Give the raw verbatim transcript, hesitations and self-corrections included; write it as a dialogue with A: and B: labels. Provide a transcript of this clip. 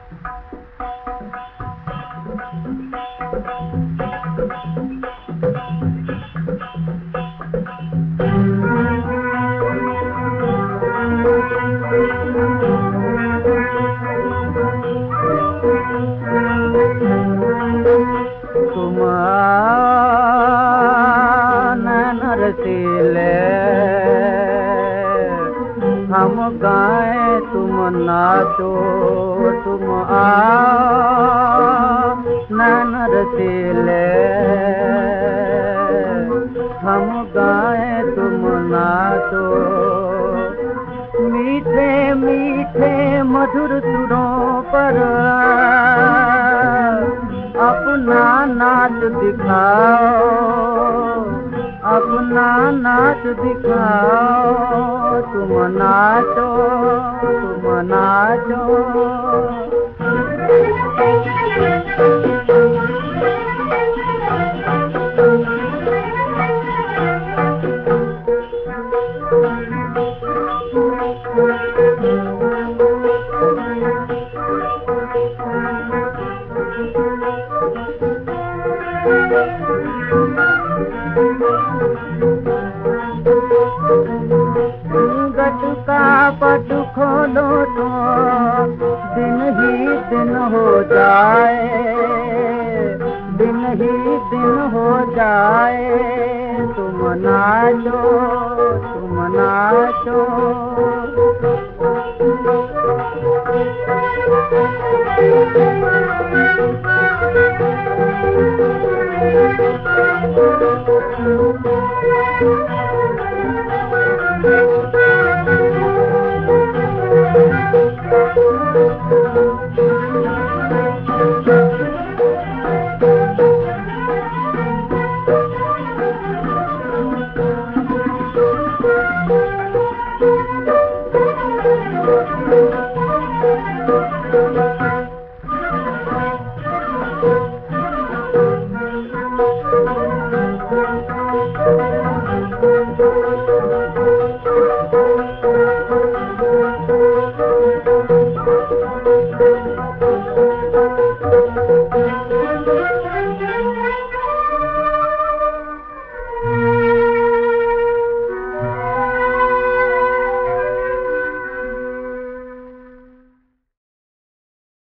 A: तुम नैन रसीले हम गाएं तुम नाचो, तुम नैन रसीले हम गाएं तुम नाचो। मीठे मीठे मधुर सुरों पर अपना नाच दिखाओ, अपना नाच दिखाओ। तुम नाचो, तुम नाचो। घट का पट खोलो तो दिन ही दिन हो जाए, दिन ही दिन हो जाए। तुम नाचो, तुम नाचो। Thank you.